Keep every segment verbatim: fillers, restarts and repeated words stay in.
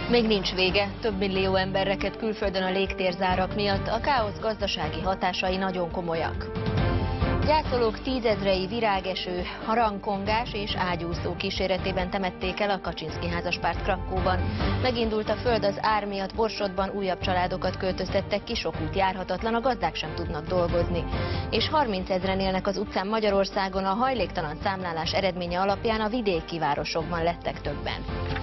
Még nincs vége, több millió ember rekedt külföldön a légtérzárak miatt, a káosz gazdasági hatásai nagyon komolyak. Gyászolók tízezrei virágeső, harangkongás és ágyúszó kíséretében temették el a Kaczynszki házaspárt Krakkóban. Megindult a föld az ár miatt, Borsodban újabb családokat költöztettek ki, sok út járhatatlan, a gazdák sem tudnak dolgozni. És harmincezren élnek az utcán Magyarországon, a hajléktalan számlálás eredménye alapján a vidéki városokban lettek többen.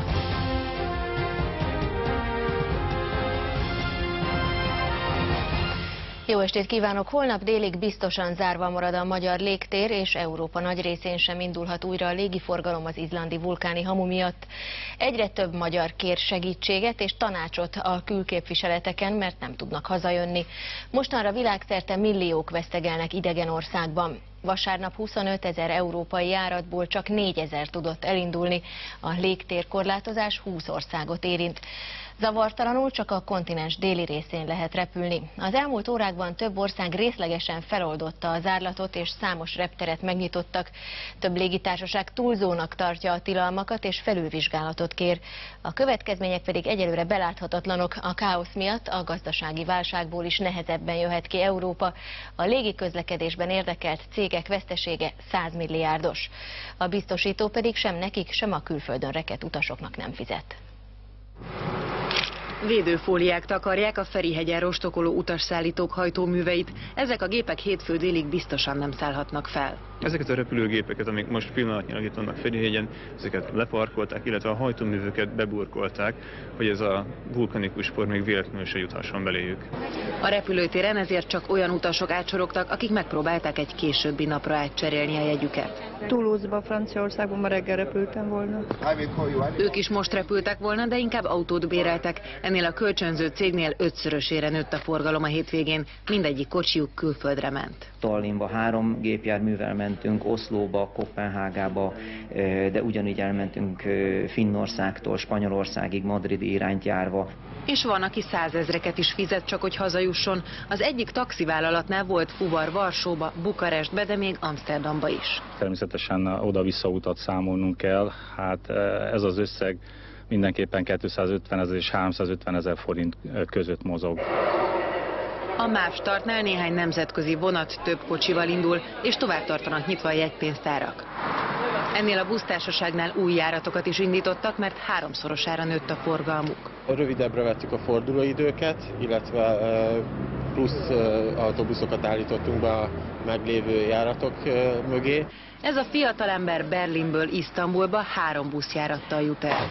Jó estét kívánok! Holnap délig biztosan zárva marad a magyar légtér, és Európa nagy részén sem indulhat újra a légiforgalom az izlandi vulkáni hamu miatt. Egyre több magyar kér segítséget és tanácsot a külképviseleteken, mert nem tudnak hazajönni. Mostanra világszerte milliók vesztegelnek idegen országban. Vasárnap huszonötezer európai járatból csak négyezer tudott elindulni. A légtérkorlátozás húsz országot érint. Zavartalanul csak a kontinens déli részén lehet repülni. Az elmúlt órákban több ország részlegesen feloldotta a zárlatot, és számos repteret megnyitottak. Több légitársaság túlzónak tartja a tilalmakat és felülvizsgálatot kér. A következmények pedig egyelőre beláthatatlanok. A káosz miatt a gazdasági válságból is nehezebben jöhet ki Európa. A légiközlekedésben érdekelt cégek vesztesége száz milliárdos. A biztosító pedig sem nekik, sem a külföldön rekedt utasoknak nem fizet. Védőfóliák takarják a Ferihegyen rostokoló utasszállítók hajtóműveit. Ezek a gépek hétfő délig biztosan nem szállhatnak fel. Ezeket a repülőgépeket, amik most pillanatnyilag itt vannak Ferihegyen, ezeket leparkolták, illetve a hajtóműveket beburkolták, hogy ez a vulkanikus por még véletlenül se juthasson beléjük. A repülőtéren ezért csak olyan utasok átsorogtak, akik megpróbálták egy későbbi napra átcserélni a jegyüket. Toulouse-ba, Franciaországban ma reggel repültem volna. Ők is most repültek volna, de inkább autót béreltek. Ennél a kölcsönző cégnél ötszörösére nőtt a forgalom a hétvégén, mindegyik kocsijuk külföldre ment. Tallinnba három gépjárművel mentünk, Oszlóba, Koppenhágába, de ugyanígy elmentünk Finnországtól Spanyolországig, Madridi irányt járva. És van, aki százezreket is fizet, csak hogy hazajusson. Az egyik taxivállalatnál volt fuvar Varsóba, Bukarestbe, de még Amsterdamba is. Természetesen oda-vissza utat számolnunk kell, hát ez az összeg mindenképpen kétszázötvenezer és háromszázötvenezer forint között mozog. A MÁV startnál néhány nemzetközi vonat több kocsival indul, és tovább tartanak nyitva a jegypénztárak. Ennél a busztársaságnál új járatokat is indítottak, mert háromszorosára nőtt a forgalmuk. Rövidebbre vettük a fordulóidőket, illetve plusz autóbuszokat állítottunk be a meglévő járatok mögé. Ez a fiatalember Berlinből Isztambulba három buszjárattal jut el.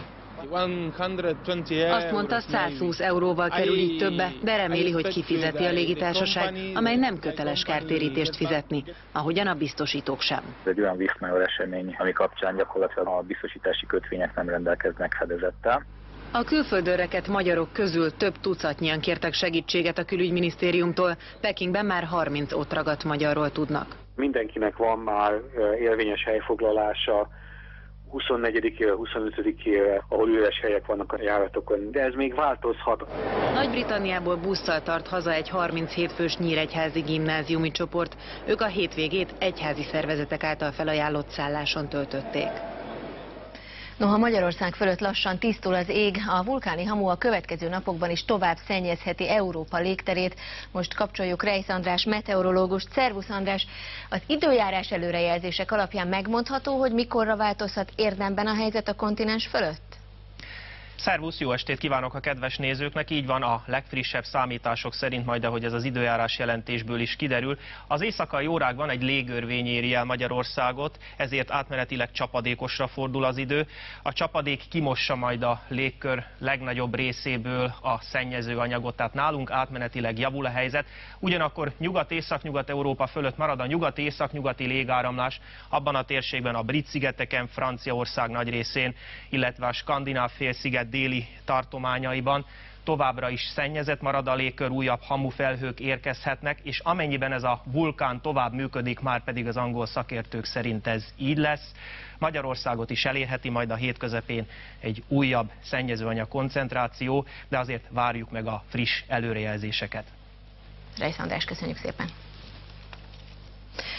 Azt mondta, százhúsz euróval kerül így többe, de reméli, hogy kifizeti a légitársaság, amely nem köteles kártérítést fizetni, ahogyan a biztosítók sem. Ez egy olyan viszmajor esemény, ami kapcsán gyakorlatilag a biztosítási kötvények nem rendelkeznek fedezettel. A külföldön rekedt magyarok közül több tucatnyian kértek segítséget a külügyminisztériumtól, Pekingben már harminc ott ragadt magyarról tudnak. Mindenkinek van már érvényes helyfoglalása, huszonnegyedikére, huszonötödikére, ahol üres helyek vannak a járatokon, de ez még változhat. Nagy-Britanniából busszal tart haza egy harminchét fős nyíregyházi gimnáziumi csoport. Ők a hétvégét egyházi szervezetek által felajánlott szálláson töltötték. Noha Magyarország fölött lassan tisztul az ég, a vulkáni hamu a következő napokban is tovább szennyezheti Európa légterét. Most kapcsoljuk Reisz András meteorológust. Szervusz András! Az időjárás előrejelzések alapján megmondható, hogy mikorra változhat érdemben a helyzet a kontinens fölött? Szervusz, jó estét kívánok a kedves nézőknek! Így van, a legfrissebb számítások szerint, majd ahogy ez az időjárás jelentésből is kiderül, az éjszakai órákban egy légörvény éri el Magyarországot, ezért átmenetileg csapadékosra fordul az idő. A csapadék kimossa majd a légkör legnagyobb részéből a szennyező anyagot, tehát nálunk átmenetileg javul a helyzet. Ugyanakkor nyugat-észak-nyugat-Európa fölött marad a nyugat-észak-nyugati légáramlás, abban a térségben a Brit-szigeteken, Franciaország nagy részén, illetve a skandináv félsziget déli tartományaiban továbbra is szennyezett marad a légkör, újabb hamufelhők érkezhetnek, és amennyiben ez a vulkán tovább működik, már pedig az angol szakértők szerint ez így lesz, Magyarországot is elérheti majd a hét közepén egy újabb szennyezőanyag koncentráció, de azért várjuk meg a friss előrejelzéseket. Reisz András, köszönjük szépen!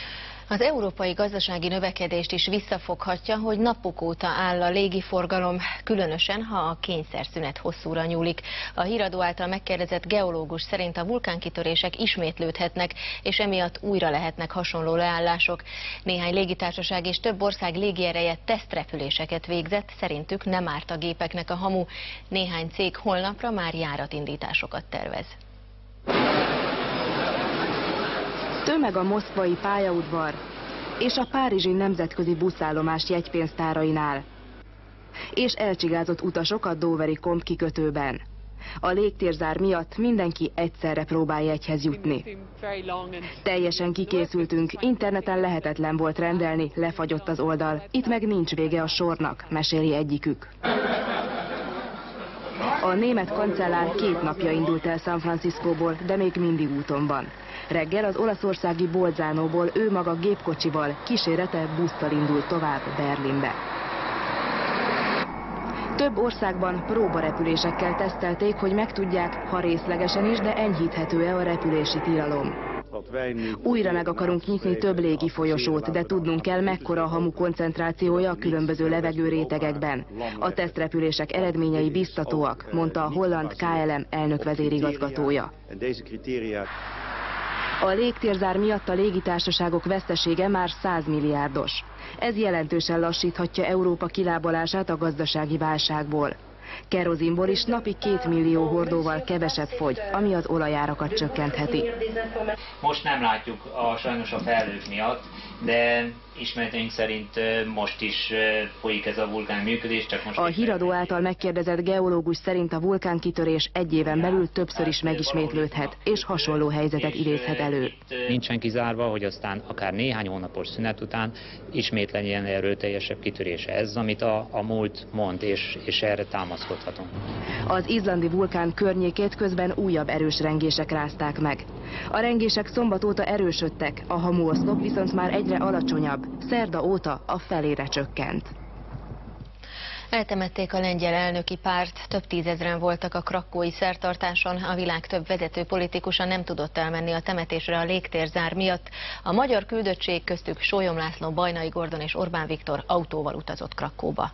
Az európai gazdasági növekedést is visszafoghatja, hogy napok óta áll a légiforgalom, különösen, ha a kényszerszünet hosszúra nyúlik. A Híradó által megkérdezett geológus szerint a vulkánkitörések ismétlődhetnek, és emiatt újra lehetnek hasonló leállások. Néhány légitársaság és több ország légiereje tesztrepüléseket végzett, szerintük nem árt a gépeknek a hamu. Néhány cég holnapra már járatindításokat tervez. Tömeg a moszkvai pályaudvar és a párizsi nemzetközi buszállomás jegypénztárainál, és elcsigázott utasok a Doveri Comp kikötőben. A légtérzár miatt mindenki egyszerre próbál jegyhez jutni. Teljesen kikészültünk, interneten lehetetlen volt rendelni, lefagyott az oldal, itt meg nincs vége a sornak, meséli egyikük. A német kancellár két napja indult el San Franciscóból, de még mindig úton van. Reggel az olaszországi Bolzánóból ő maga gépkocsival, kísérete busszal indult tovább Berlinbe. Több országban próbarepülésekkel tesztelték, hogy megtudják, ha részlegesen is, de enyhíthető-e a repülési tilalom. Újra meg akarunk nyitni több légi folyosót, de tudnunk kell, mekkora a hamu koncentrációja a különböző levegőrétegekben. A tesztrepülések eredményei biztatóak, mondta a holland ká el em elnök vezérigazgatója. A légtérzár miatt a légitársaságok vesztesége már száz milliárdos. Ez jelentősen lassíthatja Európa kilábalását a gazdasági válságból. Kerozinból is napi két millió hordóval keveset fogy, ami az olajárakat csökkentheti. Most nem látjuk a, sajnos a felhők miatt, de ismereteink szerint most is folyik ez a vulkán működés. Csak most a Híradó által megkérdezett geológus szerint a vulkánkitörés egy éven belül többször is megismétlődhet, és hasonló helyzetet idézhet elő. Nincsen kizárva, hogy aztán akár néhány hónapos szünet után ismét legyen erőteljesebb kitörése. Ez, amit a, a múlt mond, és, és erre támaszkodhatunk. Az izlandi vulkán környékét közben újabb erős rengések rázták meg. A rengések szombat óta erősödtek, a hamuoszlop viszont már egyre alacsonyabb. Szerda óta a felére csökkent. Eltemették a lengyel elnöki párt, több tízezren voltak a krakkói szertartáson, a világ több vezető politikusa nem tudott elmenni a temetésre a légtérzár miatt. A magyar küldöttség, köztük Sólyom László, Bajnai Gordon és Orbán Viktor autóval utazott Krakkóba.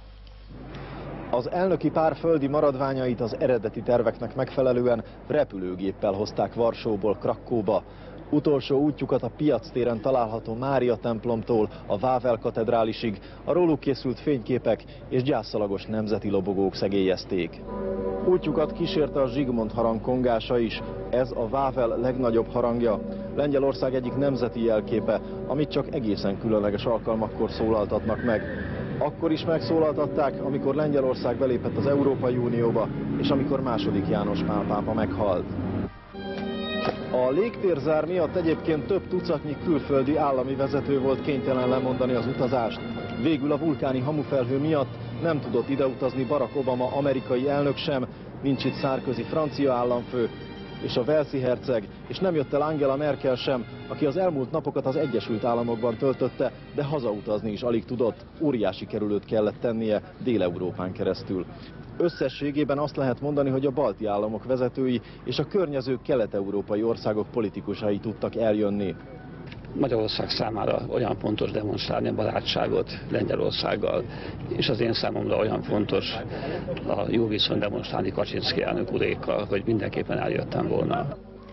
Az elnöki pár földi maradványait az eredeti terveknek megfelelően repülőgéppel hozták Varsóból Krakkóba. Utolsó útjukat a Piactéren található Mária templomtól a Vável katedrálisig a róluk készült fényképek és gyászalagos nemzeti lobogók szegélyezték. Útjukat kísérte a Zsigmond harang kongása is, ez a Vável legnagyobb harangja, Lengyelország egyik nemzeti jelképe, amit csak egészen különleges alkalmakkor szólaltatnak meg. Akkor is megszólaltatták, amikor Lengyelország belépett az Európai Unióba, és amikor második János Pál pápa meghalt. A légtérzár miatt egyébként több tucatnyi külföldi állami vezető volt kénytelen lemondani az utazást. Végül a vulkáni hamufelhő miatt nem tudott ideutazni Barack Obama amerikai elnök sem, nincs itt Sarkozy francia államfő, és a Walesi herceg, és nem jött el Angela Merkel sem, aki az elmúlt napokat az Egyesült Államokban töltötte, de hazautazni is alig tudott, óriási kerülőt kellett tennie Dél-Európán keresztül. Összességében azt lehet mondani, hogy a balti államok vezetői és a környező kelet-európai országok politikusai tudtak eljönni. Magyarország számára olyan fontos demonstrálni a barátságot Lengyelországgal, és az én számomra olyan fontos a jó viszony demonstrálni Kaczynszki elnök urékkal, hogy mindenképpen eljöttem volna.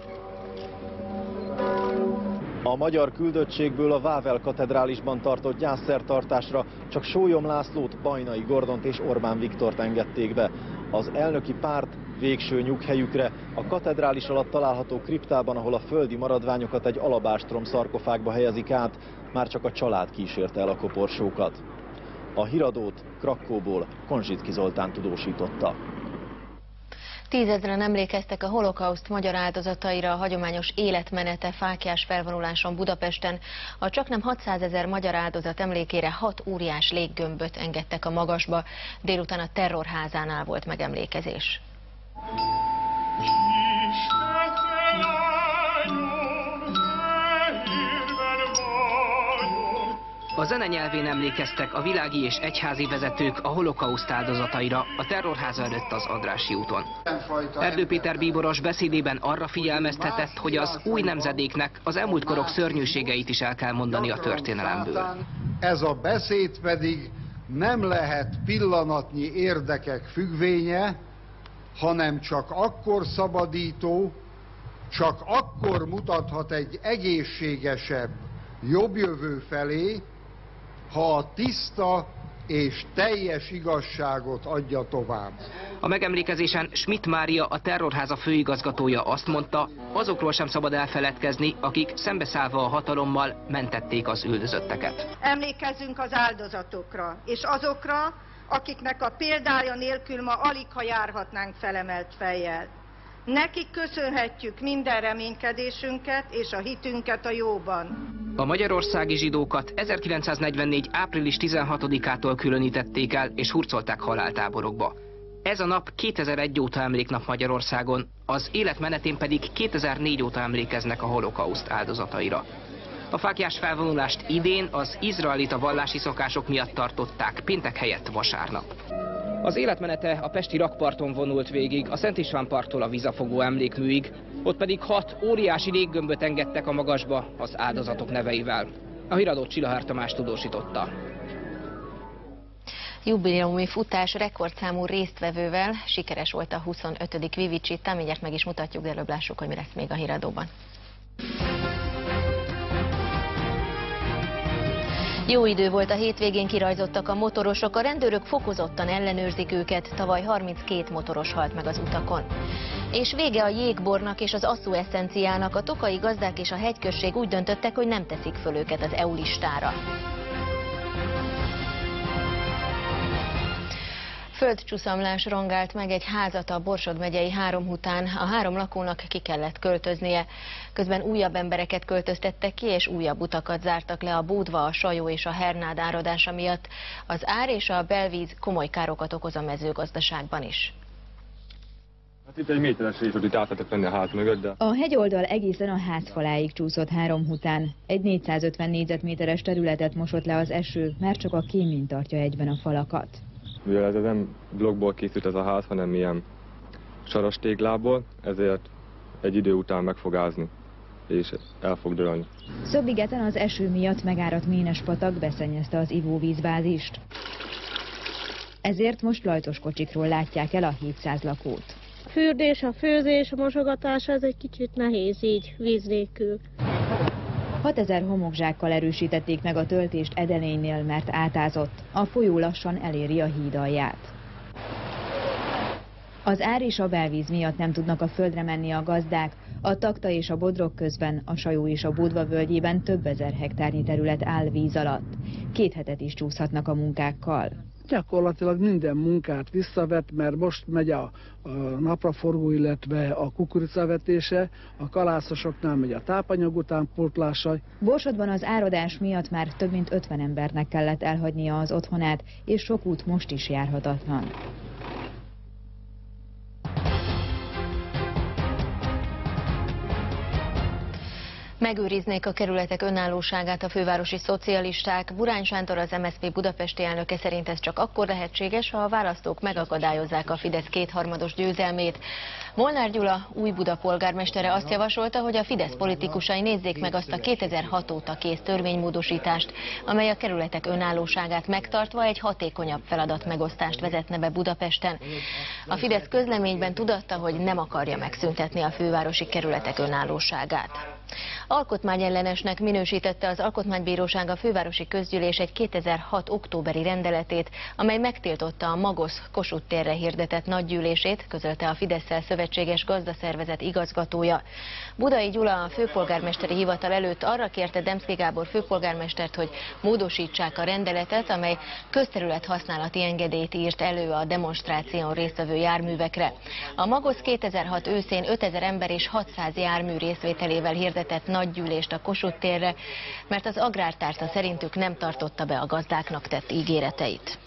A magyar küldöttségből a Vável katedrálisban tartott gyászszertartásra csak Sólyom Lászlót, Bajnai Gordont és Orbán Viktort engedték be. Az elnöki párt végső nyughelyükre a katedrális alatt található kriptában, ahol a földi maradványokat egy alabástrom szarkofágba helyezik át, már csak a család kísérte el a koporsókat. A Híradót Krakkóból Konzsicki Zoltán tudósította. Tízezren emlékeztek a holokauszt magyar áldozataira a hagyományos életmenete fáklyás felvonuláson Budapesten. A csaknem hatszázezer magyar áldozat emlékére hat óriás léggömböt engedtek a magasba. Délután a Terrorházánál volt megemlékezés. A zene nyelvén emlékeztek a világi és egyházi vezetők a holokauszt áldozataira a terrorháza előtt az Andrássy úton. Erdő Péter bíboros beszédében arra figyelmeztetett, hogy az új nemzedéknek az elmúlt korok szörnyűségeit is el kell mondani a történelemből. Ez a beszéd pedig nem lehet pillanatnyi érdekek függvénye, hanem csak akkor szabadító, csak akkor mutathat egy egészségesebb, jobb jövő felé, ha a tiszta és teljes igazságot adja tovább. A megemlékezésen Schmidt Mária, a terrorháza főigazgatója azt mondta, azokról sem szabad elfeledkezni, akik szembeszállva a hatalommal mentették az üldözötteket. Emlékezzünk az áldozatokra, és azokra, akiknek a példája nélkül ma aligha járhatnánk felemelt fejjel. Nekik köszönhetjük minden reménykedésünket és a hitünket a jóban. A magyarországi zsidókat ezerkilencszáznegyvennégy április tizenhatodikától különítették el és hurcolták haláltáborokba. Ez a nap kétezer-egy óta emléknap Magyarországon, az életmenetén pedig kétezer-négy óta emlékeznek a holokauszt áldozataira. A fáklyás felvonulást idén az izraelita vallási szokások miatt tartották, péntek helyett vasárnap. Az életmenete a pesti rakparton vonult végig, a Szent István parktól a Vizafogó emlékműig, ott pedig hat óriási léggömböt engedtek a magasba az áldozatok neveivel. A híradót Csillahár Tamás tudósította. Jubileumi futás rekordszámú résztvevővel sikeres volt a huszonötödik Vivi Csita, mindjárt meg is mutatjuk, de előbb lássuk, hogy mi lesz még a híradóban. Jó idő volt a hétvégén, kirajzottak a motorosok, a rendőrök fokozottan ellenőrzik őket, tavaly harminckét motoros halt meg az utakon. És vége a jégbornak és az asszú eszenciának, a tokai gazdák és a hegyközség úgy döntöttek, hogy nem teszik föl őket az é u listára. Földcsúszamlás rongált meg egy házat a Borsod megyei Háromhután, a három lakónak ki kellett költöznie. Közben újabb embereket költöztettek ki, és újabb utakat zártak le a Búdva, a Sajó és a Hernád áradása miatt. Az ár és a belvíz komoly károkat okoz a mezőgazdaságban is. Hát itt egy méteres rész, hogy itt át lehetett venni a ház mögött, de... A hegyoldal egészen a ház faláig csúszott Háromhután. Egy négyszázötven négyzetméteres területet mosott le az eső, mert csak a kémény tartja egyben a falakat. Mivel ez nem blokkból készült ez a ház, hanem ilyen saras téglából, ezért egy idő után meg fog ázni, és el fog dőlni. Szöbbigeten az eső miatt megáradt Ménespatak beszennyezte az ivóvízbázist. Ezért most lajtos kocsikról látják el a hétszáz lakót. A fürdés, a főzés, a mosogatás, ez egy kicsit nehéz így, víz nélkül. hatezer homokzsákkal erősítették meg a töltést Edelénynél, mert átázott. A folyó lassan eléri a híd alját. Az ár és a belvíz miatt nem tudnak a földre menni a gazdák. A Takta és a Bodrog közben, a Sajó és a Búdva völgyében több ezer hektárnyi terület áll víz alatt. Két hetet is csúszhatnak a munkákkal. Gyakorlatilag minden munkát visszavett, mert most megy a, a napraforgó, illetve a kukoricavetése, a kalászosoknál megy a tápanyag utánpótlása. Borsodban az áradás miatt már több mint ötven embernek kellett elhagynia az otthonát, és sok út most is járhatatlan. Megőriznék a kerületek önállóságát a fővárosi szocialisták. Burány Sándor, az em es zé pé budapesti elnöke szerint ez csak akkor lehetséges, ha a választók megakadályozzák a Fidesz kétharmados győzelmét. Molnár Gyula, új Buda polgármestere azt javasolta, hogy a Fidesz politikusai nézzék meg azt a kétezer-hat óta kész törvénymódosítást, amely a kerületek önállóságát megtartva egy hatékonyabb feladatmegosztást vezetne be Budapesten. A Fidesz közleményben tudatta, hogy nem akarja megszüntetni a fővárosi kerületek önállóságát. Alkotmányellenesnek minősítette az Alkotmánybíróság a fővárosi közgyűlés egy kétezer-hat októberi rendeletét, amely megtiltotta a Magosz Kossuth térre hirdetett nagygyűlését, közölte a Fidesszel szövetséges gazdaszervezet igazgatója. Budai Gyula a főpolgármesteri hivatal előtt arra kérte Demszky Gábor főpolgármestert, hogy módosítsák a rendeletet, amely közterület használati engedélyt írt elő a demonstráción résztvevő járművekre. A Magosz kétezer-hat őszén ötezer ember és hatszáz jármű részvételével hirdetett nagygyűlést a Kossuth térre, mert az agrártárca szerintük nem tartotta be a gazdáknak tett ígéreteit.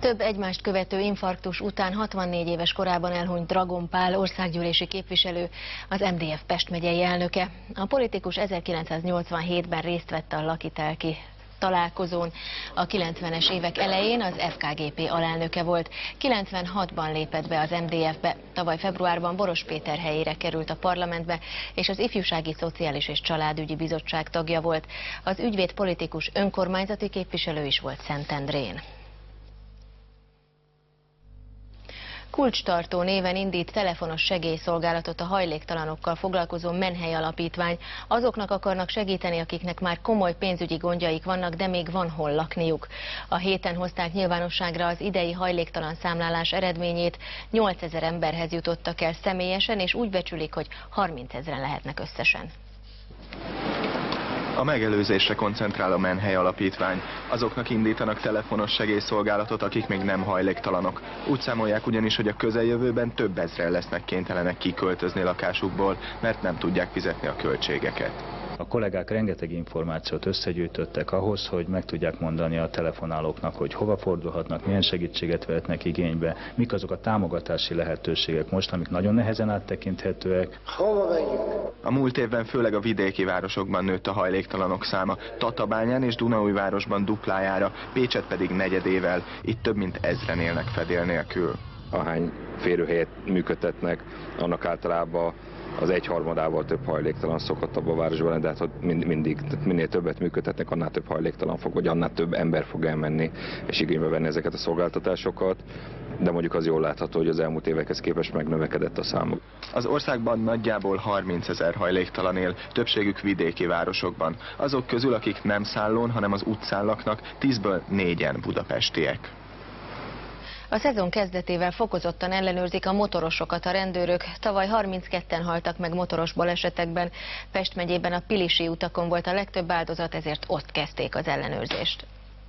Több egymást követő infarktus után hatvannégy éves korában elhunyt Dragon Pál országgyűlési képviselő, az em dé ef Pest megyei elnöke. A politikus ezerkilencszáznyolcvanhétben részt vett a lakitelki találkozón. A kilencvenes évek elején az ef ká gé pé alelnöke volt. kilencvenhatban lépett be az em dé ef-be. Tavaly februárban Boros Péter helyére került a parlamentbe, és az Ifjúsági Szociális és Családügyi Bizottság tagja volt. Az ügyvéd politikus önkormányzati képviselő is volt Szentendrén. Kulcstartó néven indít telefonos segélyszolgálatot a hajléktalanokkal foglalkozó Menhely Alapítvány. Azoknak akarnak segíteni, akiknek már komoly pénzügyi gondjaik vannak, de még van hol lakniuk. A héten hozták nyilvánosságra az idei hajléktalan számlálás eredményét. nyolcezer emberhez jutottak el személyesen, és úgy becsülik, hogy harmincezren lehetnek összesen. A megelőzésre koncentrál a Menhely Alapítvány. Azoknak indítanak telefonos segélyszolgálatot, akik még nem hajléktalanok. Úgy számolják ugyanis, hogy a közeljövőben több ezren lesznek kénytelenek kiköltözni lakásukból, mert nem tudják fizetni a költségeket. A kollégák rengeteg információt összegyűjtöttek ahhoz, hogy meg tudják mondani a telefonálóknak, hogy hova fordulhatnak, milyen segítséget vehetnek igénybe, mik azok a támogatási lehetőségek most, amik nagyon nehezen áttekinthetőek. Hova megyünk? A múlt évben főleg a vidéki városokban nőtt a hajléktalanok száma, Tatabányán és Dunaújvárosban duplájára, Pécset pedig negyedével, itt több mint ezren élnek fedél nélkül. Ahány férőhelyet működtetnek, annak általában az egyharmadával több hajléktalan szokott abban a városban lenni, de hát mind, mindig, minél többet működtetnek, annál több hajléktalan fog, vagy annál több ember fog elmenni és igénybe venni ezeket a szolgáltatásokat, de mondjuk az jól látható, hogy az elmúlt évekhez képest megnövekedett a számuk. Az országban nagyjából harmincezer hajléktalan él, többségük vidéki városokban. Azok közül, akik nem szállón, hanem az utcán laknak, tízből négyen budapestiek. A szezon kezdetével fokozottan ellenőrzik a motorosokat a rendőrök. Tavaly harmincketten haltak meg motoros balesetekben. Pest megyében a pilisi utakon volt a legtöbb áldozat, ezért ott kezdték az ellenőrzést.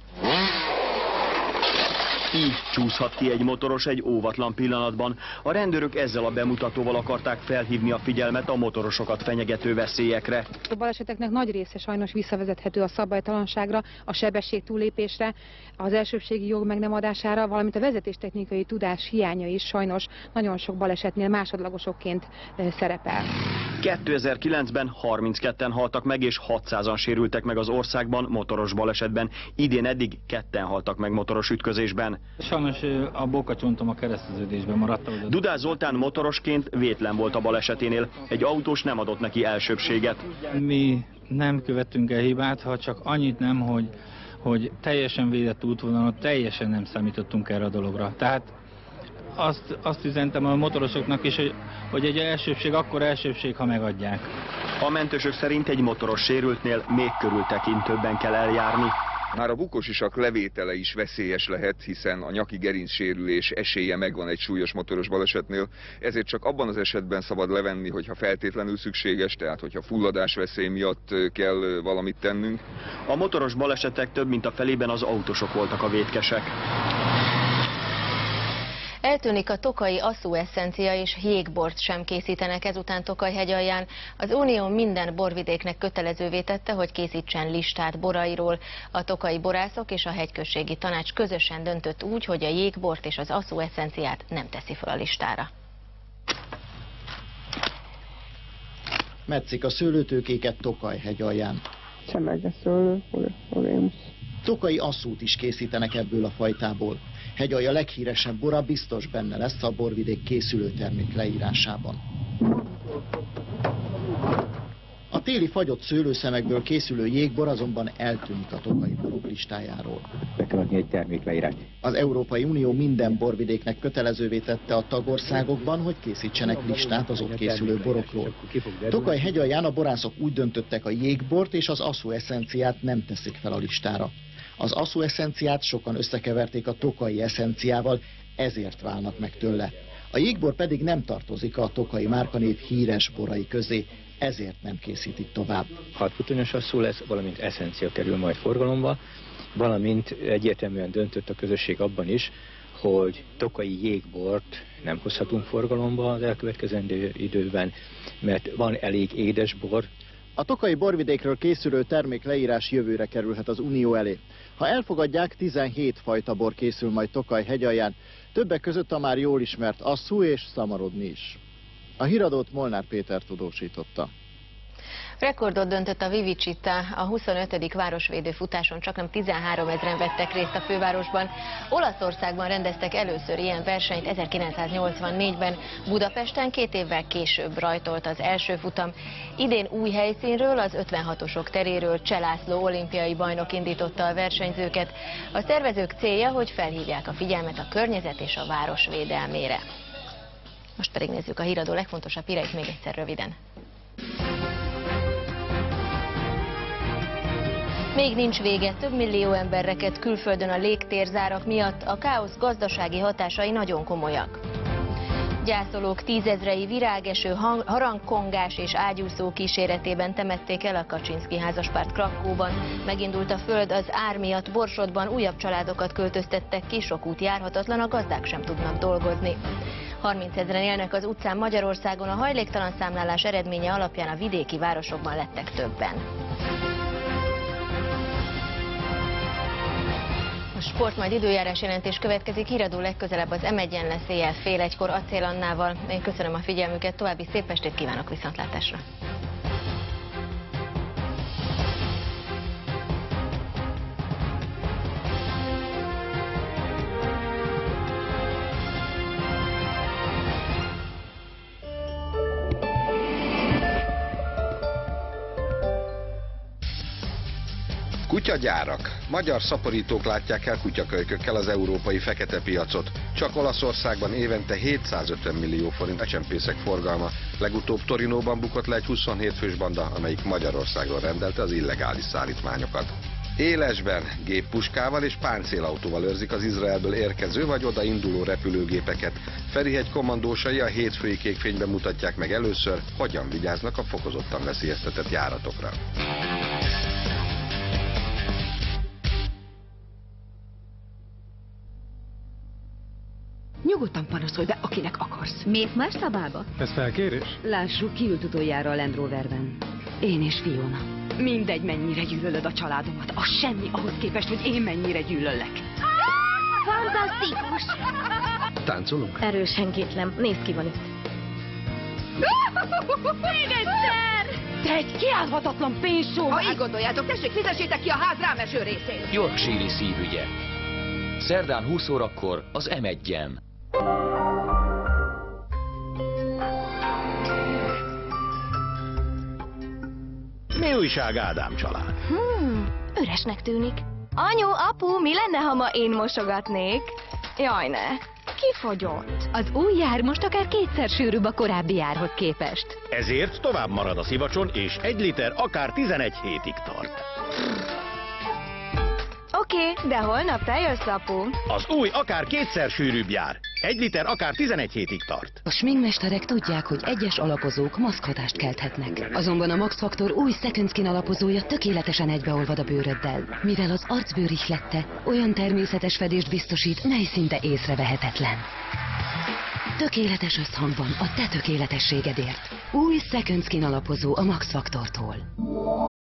Így csúszhat ki egy motoros egy óvatlan pillanatban. A rendőrök ezzel a bemutatóval akarták felhívni a figyelmet a motorosokat fenyegető veszélyekre. A baleseteknek nagy része sajnos visszavezethető a szabálytalanságra, a sebesség túllépésre, az elsőbségi jog meg nem adására, valamint a vezetéstechnikai tudás hiánya is sajnos nagyon sok balesetnél másodlagosokként szerepel. kétezer-kilencben harmincketten haltak meg és hatszázan sérültek meg az országban motoros balesetben. Idén eddig ketten haltak meg motoros ütközésben. Sajnos a bokacsontom a kereszteződésben maradt. Dudás Zoltán motorosként vétlen volt a baleseténél. Egy autós nem adott neki elsőbséget. Mi nem követtünk el hibát, ha csak annyit nem, hogy, hogy teljesen védett útvonalon, teljesen nem számítottunk erre a dologra. Tehát azt, azt üzentem a motorosoknak is, hogy, hogy egy elsőbség akkor elsőbség, ha megadják. A mentősök szerint egy motoros sérültnél még körültekintőbben kell eljárni. Már a bukósisak levétele is veszélyes lehet, hiszen a nyaki gerincsérülés esélye megvan egy súlyos motoros balesetnél, ezért csak abban az esetben szabad levenni, hogyha feltétlenül szükséges, tehát hogyha fulladás veszély miatt kell valamit tennünk. A motoros balesetek több mint a felében az autósok voltak a vétkesek. Eltűnik a tokaji asszú-esszencia, és jégbort sem készítenek ezután Tokaj hegyalján. Az Unió minden borvidéknek kötelezővé tette, hogy készítsen listát borairól. A tokaji borászok és a hegyközségi tanács közösen döntött úgy, hogy a jégbort és az asszú-esszenciát nem teszi fel a listára. Metszik a szőlőtőkéket Tokaj hegyalján. Csemegeszőlő, orémus. Tokaji asszút is készítenek ebből a fajtából. Hegyalja leghíresebb bora biztos benne lesz a borvidék készülő termék leírásában. A téli fagyott szőlőszemekből készülő jégbor azonban eltűnik a tokaji borok listájáról. Be kell adni egy termékleírást. Az Európai Unió minden borvidéknek kötelezővé tette a tagországokban, hogy készítsenek listát az ott készülő borokról. Tokaj hegyalján a borászok úgy döntöttek, a jégbort és az asszú-esszenciát nem teszik fel a listára. Az asszú-esszenciát sokan összekeverték a tokaji eszenciával, ezért válnak meg tőle. A jégbor pedig nem tartozik a tokaji márkanév híres borai közé, ezért nem készítik tovább. Hatfutonyos asszú lesz, valamint eszencia kerül majd forgalomba, valamint egyértelműen döntött a közösség abban is, hogy tokaji jégbort nem hozhatunk forgalomba az elkövetkezendő időben, mert van elég édes bor A tokaji borvidékről készülő termék leírás jövőre kerülhet az Unió elé. Ha elfogadják, tizenhét fajta bor készül majd Tokaj hegyalján, többek között a már jól ismert asszú és szamarodni is. A híradót Molnár Péter tudósította. Rekordot döntött a Vivicita, a huszonötödik városvédő futáson csaknem tizenhárom ezren vettek részt a fővárosban. Olaszországban rendeztek először ilyen versenyt ezerkilencszáznyolcvannégyben, Budapesten két évvel később rajtolt az első futam. Idén új helyszínről, az ötvenhatosok teréről Cseh László olimpiai bajnok indította a versenyzőket. A szervezők célja, hogy felhívják a figyelmet a környezet és a város védelmére. Most pedig nézzük a híradó legfontosabb híreit még egyszer röviden. Még nincs vége, több millió ember rekedt külföldön a légtérzárak miatt, a káosz gazdasági hatásai nagyon komolyak. Gyászolók tízezrei virágeső, harangkongás és ágyúszó kíséretében temették el a Kaczynszki házaspárt Krakkóban. Megindult a föld, az ár miatt Borsodban újabb családokat költöztettek ki, sok út járhatatlan, a gazdák sem tudnak dolgozni. harmincezren élnek az utcán Magyarországon, a hajléktalan számlálás eredménye alapján a vidéki városokban lettek többen. Sport, majd időjárás jelentés következik, híradó legközelebb az em egyen lesz éjjel fél egykor Acél Annával. Én köszönöm a figyelmüket, további szép estét kívánok, viszontlátásra! Kutyagyárak. Magyar szaporítók látják el kutyakölykökkel az európai fekete piacot. Csak Olaszországban évente hétszázötven millió forint a csempészek forgalma. Legutóbb Torinóban bukott le egy huszonhét fős banda, amelyik Magyarországon rendelte az illegális szállítmányokat. Élesben géppuskával és páncélautóval őrzik az Izraelből érkező vagy odainduló repülőgépeket. Ferihegy kommandósai a hétfői kékfényben mutatják meg először, hogyan vigyáznak a fokozottan veszélyeztetett járatokra. Nyugodtan panaszolj be, akinek akarsz. Miért más szabába? Ez felkérés? Lássuk, ki ült utoljára a Land Roverben. Én és Fiona. Mindegy, mennyire gyűlölöd a családomat. Az semmi ahhoz képest, hogy én mennyire gyűlöllek. Fantasztikus! Táncolunk? Erősen kétlem. Nézd, ki van itt. Még egyszer! Te egy kiállhatatlan pénzsó! Ha így gondoljátok, tessék, fizessétek ki a ház rámeső részét! Yorkshire-i szívügye. Szerdán húsz órakor az em egyen. Mi újság, Ádám család? Hmm, üresnek tűnik. Anyu, apu, mi lenne, ha ma én mosogatnék? Jaj, ne. Kifogyott. Az új jár most akár kétszer sűrűbb a korábbi járhoz képest. Ezért tovább marad a szivacson, és egy liter akár tizenegy hétig tart. Oké, okay, de holnap te jössz, apu. Az új akár kétszer sűrűbb jár. Egy liter akár tizenegy hétig tart. A sminkmesterek tudják, hogy egyes alapozók maszkhatást kelthetnek. Azonban a Max Factor új Second Skin alapozója tökéletesen egybeolvad a bőröddel. Mivel az arcbőr ihlette, olyan természetes fedést biztosít, mely szinte észrevehetetlen. Tökéletes összhangban a te tökéletességedért. Új Second Skin alapozó a Max Factortól.